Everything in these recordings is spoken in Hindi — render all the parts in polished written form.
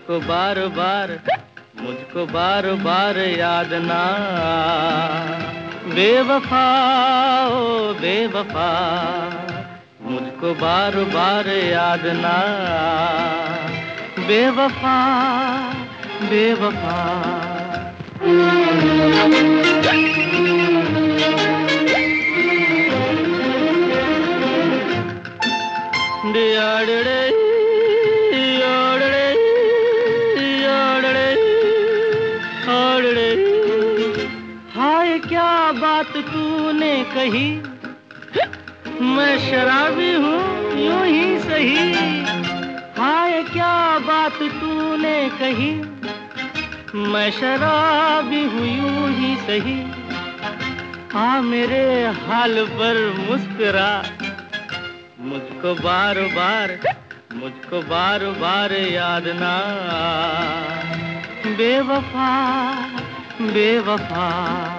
मुझको बार बार याद ना, बेवफा ओ बेवफा, मुझको बार बार याद ना, बेवफा बेवफा। हाय क्या बात तूने कही, मैं शराबी हूँ यूं ही सही। हाय क्या बात तूने कही, मैं शराबी हूँ यूं ही सही। आ मेरे हाल पर मुस्कुरा, मुझको बार बार याद ना, बेवफा बेवफा।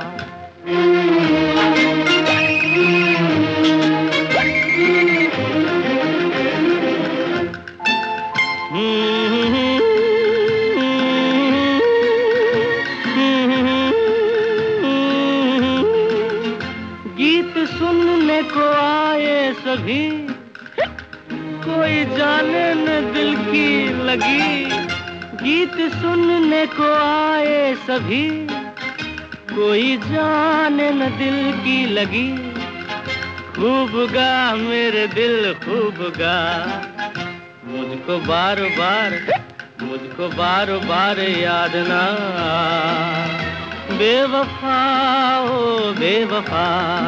गीत सुनने को आए सभी, कोई जाने न दिल की लगी। गीत सुनने को आए सभी, कोई जाने न दिल की लगी। खूब गा मेरे दिल खूब गा, मुझको बार बार याद ना, बेवफा ओ बेवफा।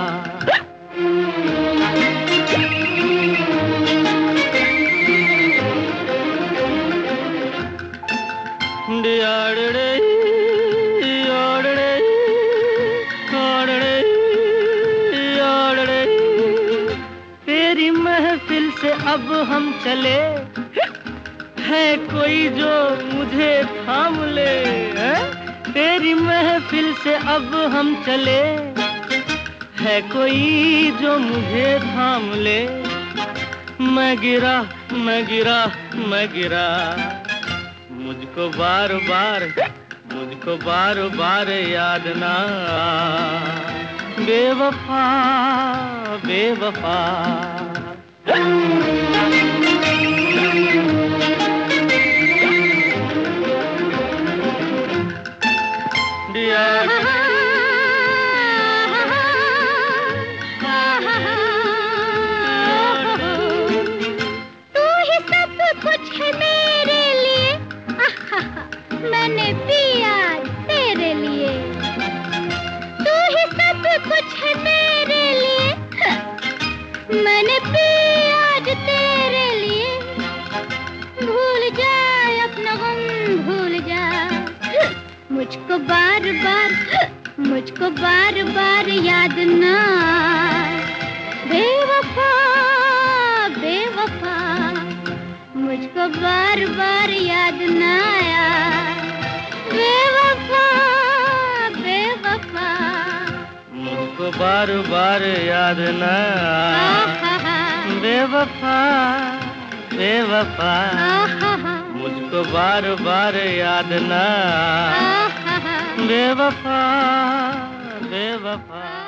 तेरी महफिल से अब हम चले, है कोई जो मुझे थाम ले। तेरी महफिल से अब हम चले, है कोई जो मुझे थाम ले। मैं गिरा मैं गिरा मैं गिरा, मुझको बार बार याद ना, बेवफा बेवफा। तू ही सब कुछ है मेरे लिए, मैंने पिया तेरे लिए। तू ही सब कुछ है मेरे लिए, मैंने पिया आज तेरे लिए। भूल जा अपना गम भूल जा, मुझको बार बार याद ना, बेवफा बेवफा। मुझको बार बार याद ना आया, बेवफा बेवफा। मुझको बार बार याद ना, बेवफा बेवफा। मुझको बार बार याद ना, बेवफा बेवफा।